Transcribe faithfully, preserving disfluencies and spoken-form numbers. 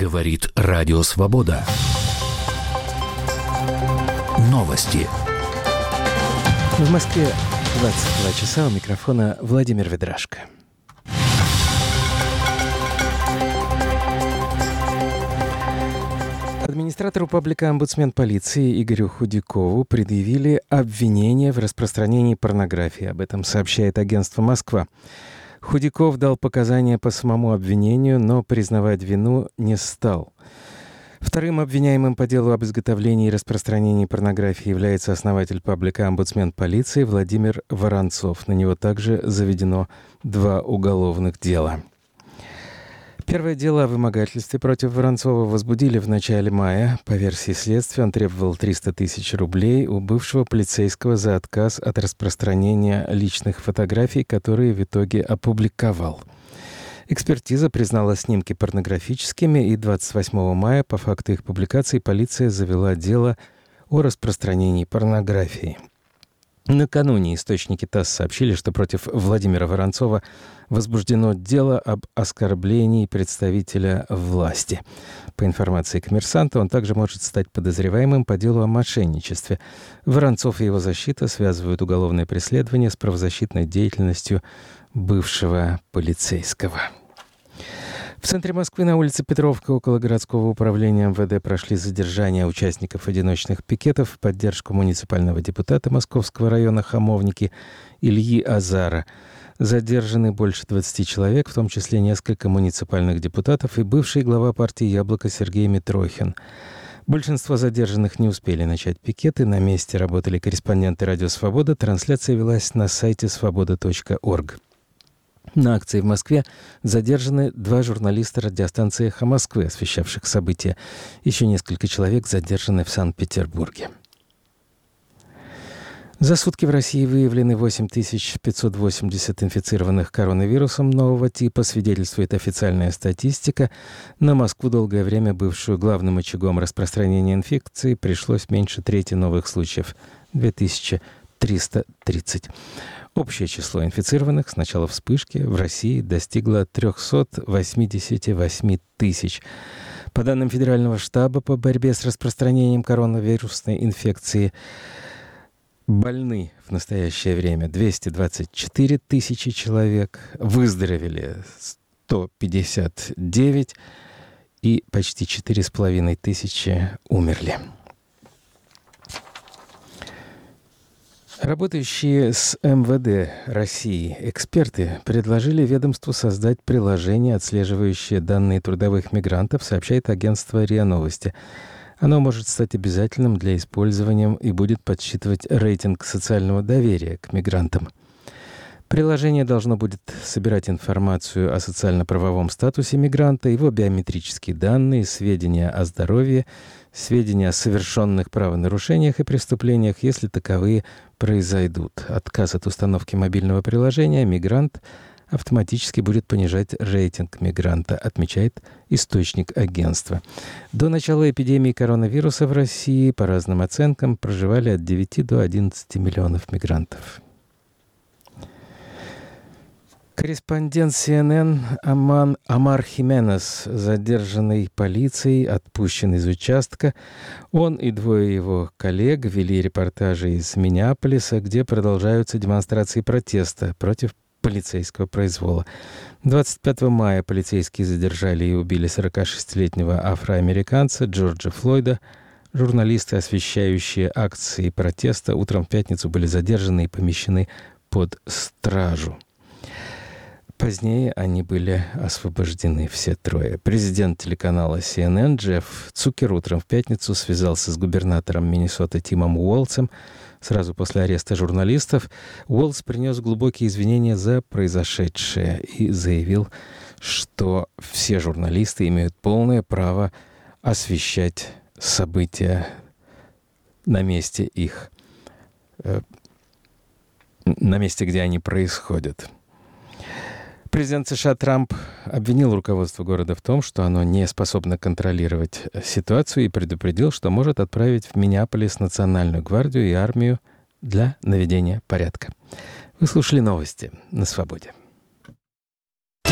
Говорит Радио Свобода. Новости. В Москве двадцать два часа. У микрофона Владимир Ведрашко. Администратору паблика «Омбудсмен полиции» Игорю Худякову предъявили обвинение в распространении порнографии. Об этом сообщает агентство «Москва». Худяков дал показания по самому обвинению, но признавать вину не стал. Вторым обвиняемым по делу об изготовлении и распространении порнографии является основатель паблика «Омбудсмен полиции» Владимир Воронцов. На него также заведено два уголовных дела. Первое дело о вымогательстве против Воронцова возбудили в начале мая. По версии следствия, он требовал триста тысяч рублей у бывшего полицейского за отказ от распространения личных фотографий, которые в итоге опубликовал. Экспертиза признала снимки порнографическими, и двадцать восьмого мая по факту их публикации полиция завела дело о распространении порнографии. Накануне источники ТАСС сообщили, что против Владимира Воронцова возбуждено дело об оскорблении представителя власти. По информации «Коммерсанта», он также может стать подозреваемым по делу о мошенничестве. Воронцов и его защита связывают уголовное преследование с правозащитной деятельностью бывшего полицейского. В центре Москвы на улице Петровка около городского управления МВД прошли задержания участников одиночных пикетов в поддержку муниципального депутата Московского района Хамовники Ильи Азара. Задержаны больше двадцати человек, в том числе несколько муниципальных депутатов и бывший глава партии «Яблоко» Сергей Митрохин. Большинство задержанных не успели начать пикеты. На месте работали корреспонденты «Радио Свобода». Трансляция велась на сайте свобода точка орг. На акции в Москве задержаны два журналиста радиостанции «Эхо Москвы», освещавших события. Еще несколько человек задержаны в Санкт-Петербурге. За сутки в России выявлены восемь тысяч пятьсот восемьдесят инфицированных коронавирусом нового типа, свидетельствует официальная статистика. На Москву, долгое время бывшую главным очагом распространения инфекции, пришлось меньше трети новых случаев – две тысячи триста тридцать. Общее число инфицированных с начала вспышки в России достигло триста восемьдесят восемь тысяч. По данным Федерального штаба по борьбе с распространением коронавирусной инфекции, больны в настоящее время двести двадцать четыре тысячи человек, выздоровели сто пятьдесят девять и почти четыре с половиной тысячи умерли. Работающие с МВД России эксперты предложили ведомству создать приложение, отслеживающее данные трудовых мигрантов, сообщает агентство РИА Новости. Оно может стать обязательным для использования и будет подсчитывать рейтинг социального доверия к мигрантам. Приложение должно будет собирать информацию о социально-правовом статусе мигранта, его биометрические данные, сведения о здоровье, сведения о совершенных правонарушениях и преступлениях, если таковые произойдут. Отказ от установки мобильного приложения мигрант автоматически будет понижать рейтинг мигранта, отмечает источник агентства. До начала эпидемии коронавируса в России, по разным оценкам, проживали от девяти до одиннадцати миллионов мигрантов. Корреспондент Си Эн Эн Аман, Амар Хименес, задержанный полицией, отпущен из участка. Он и двое его коллег вели репортажи из Миннеаполиса, где продолжаются демонстрации протеста против полицейского произвола. двадцать пятого мая полицейские задержали и убили сорокашестилетнего афроамериканца Джорджа Флойда. Журналисты, освещающие акции протеста, утром в пятницу были задержаны и помещены под стражу. Позднее они были освобождены все трое. Президент телеканала Си Эн Эн Джефф Цукер утром в пятницу связался с губернатором Миннесоты Тимом Уолтсом. Сразу после ареста журналистов Уолтс принес глубокие извинения за произошедшее и заявил, что все журналисты имеют полное право освещать события на месте их, на месте, где они происходят. Президент США Трамп обвинил руководство города в том, что оно не способно контролировать ситуацию, и предупредил, что может отправить в Миннеаполис Национальную гвардию и армию для наведения порядка. Вы слушали новости на Свободе.